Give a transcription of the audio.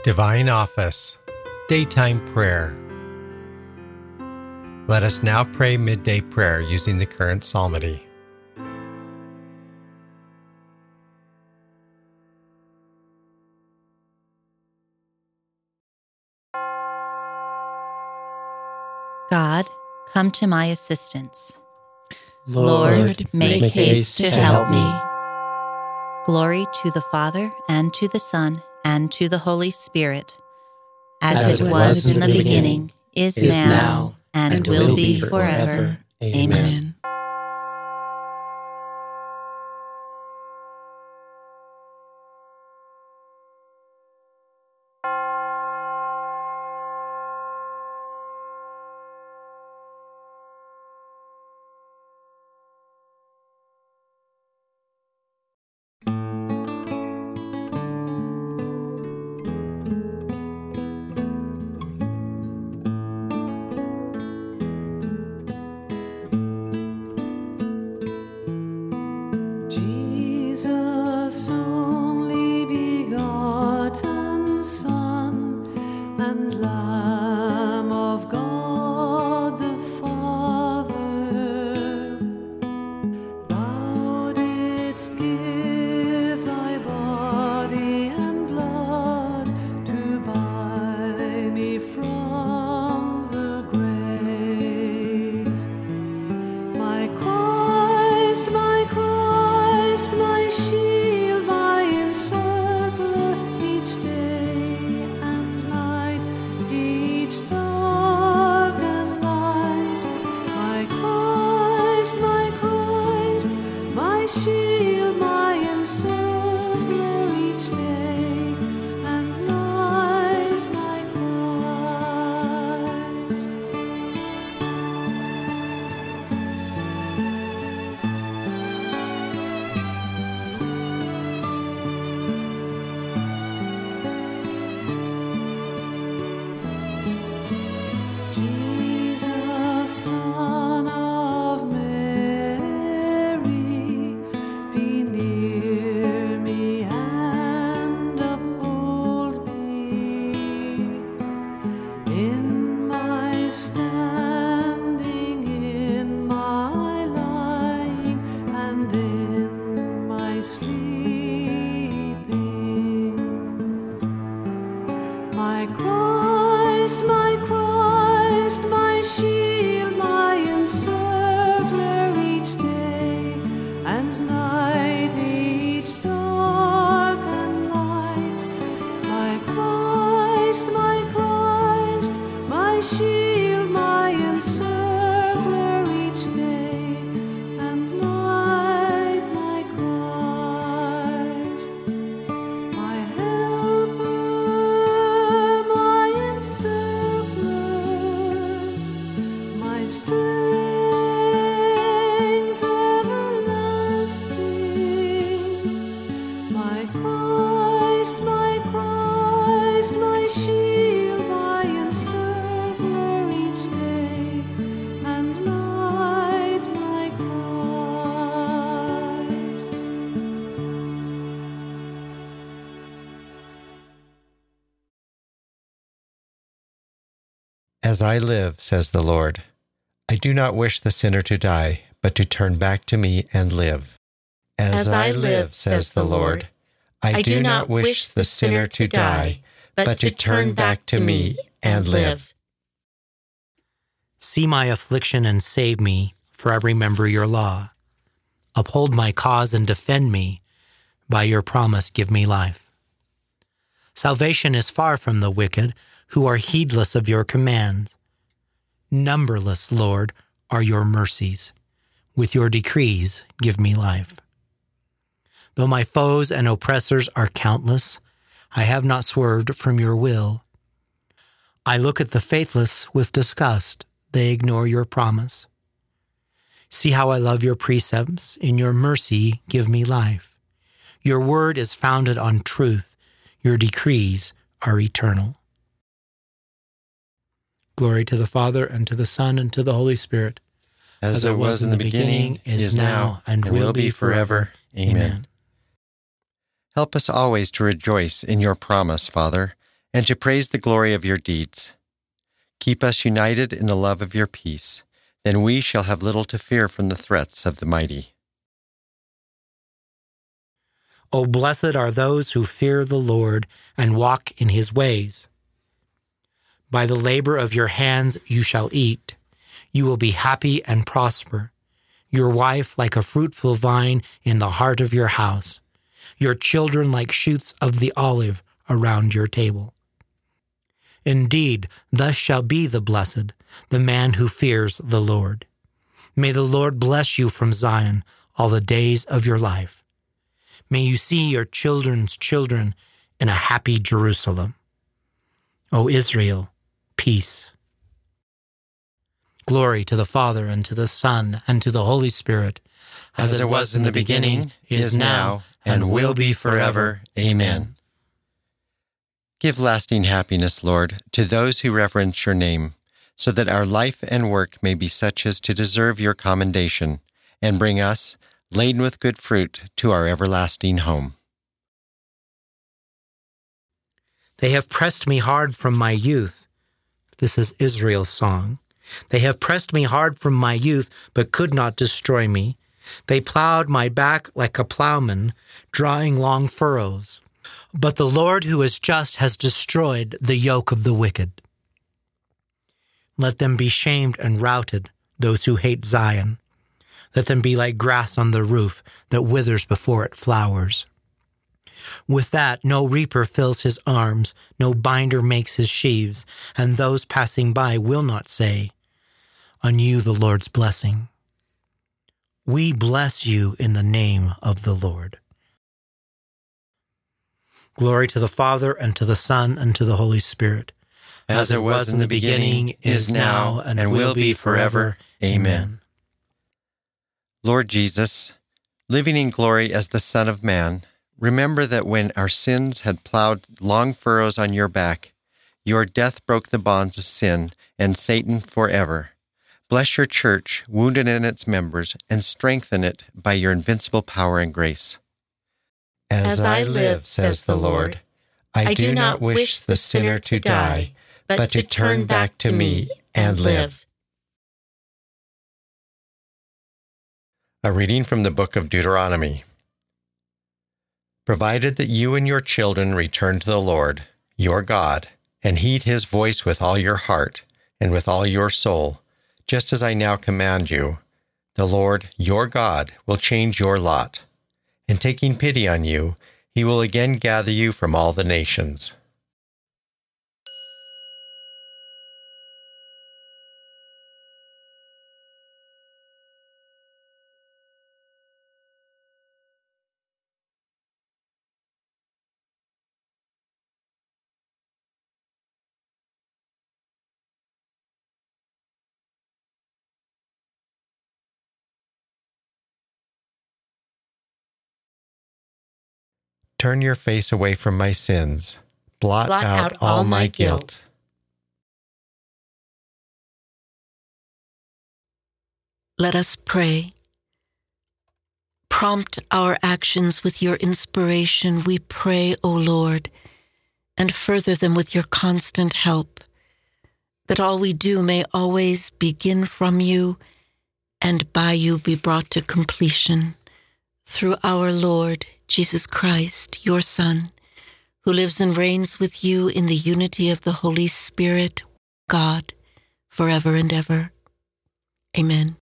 Divine Office, Daytime Prayer. Let us now pray midday prayer using the current psalmody. God, come to my assistance. Lord, make haste to help me. Glory to the Father, and to the Son, and to the Holy Spirit, as it was in the beginning, is now, and will be forever. Amen. Jesus, only begotten Son and Lamb of God the Father, thou didst give thy body and blood to buy me from the grave. My Christ, my shield, my encircler, each day and night, each dark and light. My Christ, my shield, my encircler, each day and night, my Christ. Jesus, Son of Mary, be near me and uphold me in my standing, in my lying, and in my sleeping. My Christ, my shield, my encircler, each day and night, each dark and light. My Christ, my shield, my encircler, each day and night, my Christ. My helper, my encircler, my strength everlasting. My Christ, my shield, my encircler, each day and night, my Christ. As I live, says the Lord, I do not wish the sinner to die, but to turn back to me and live. As I live, says the Lord, I do not wish the sinner to die, but to turn back to me and live. See my affliction and save me, for I remember your law. Uphold my cause and defend me. By your promise give me life. Salvation is far from the wicked, who are heedless of your commands. Numberless, Lord, are your mercies. With your decrees give me life. Though my foes and oppressors are countless, I have not swerved from your will. I look at the faithless with disgust. They ignore your promise. See how I love your precepts. In your mercy give me life. Your word is founded on truth. Your decrees are eternal. Glory to the Father, and to the Son, and to the Holy Spirit. As it was in the beginning, is now, and will be forever. Amen. Help us always to rejoice in your promise, Father, and to praise the glory of your deeds. Keep us united in the love of your peace, then we shall have little to fear from the threats of the mighty. O blessed are those who fear the Lord and walk in his ways. By the labor of your hands you shall eat. You will be happy and prosper. Your wife like a fruitful vine in the heart of your house. Your children like shoots of the olive around your table. Indeed, thus shall be the blessed, the man who fears the Lord. May the Lord bless you from Zion all the days of your life. May you see your children's children in a happy Jerusalem. O Israel, peace. Glory to the Father, and to the Son, and to the Holy Spirit, as it was in the beginning, is now, and will be forever. Amen. Give lasting happiness, Lord, to those who reverence your name, so that our life and work may be such as to deserve your commendation, and bring us, laden with good fruit, to our everlasting home. They have pressed me hard from my youth. This is Israel's song. They have pressed me hard from my youth, but could not destroy me. They plowed my back like a plowman, drawing long furrows. But the Lord who is just has destroyed the yoke of the wicked. Let them be shamed and routed, those who hate Zion. Let them be like grass on the roof that withers before it flowers. With that, no reaper fills his arms, no binder makes his sheaves, and those passing by will not say, "On you the Lord's blessing." We bless you in the name of the Lord. Glory to the Father, and to the Son, and to the Holy Spirit, as it was in the beginning, is now, and will be forever. Amen. Lord Jesus, living in glory as the Son of Man, remember that when our sins had plowed long furrows on your back, your death broke the bonds of sin and Satan forever. Bless your church, wounded in its members, and strengthen it by your invincible power and grace. As I live, says the Lord, I do not wish the sinner to die, but to turn back to me and live. A reading from the book of Deuteronomy. Provided that you and your children return to the Lord, your God, and heed his voice with all your heart and with all your soul, just as I now command you, the Lord, your God, will change your lot. And taking pity on you, he will again gather you from all the nations. Turn your face away from my sins. Blot out all my guilt. Let us pray. Prompt our actions with your inspiration, we pray, O Lord, and further them with your constant help, that all we do may always begin from you and by you be brought to completion. Through our Lord Jesus Christ, your Son, who lives and reigns with you in the unity of the Holy Spirit, God, forever and ever. Amen.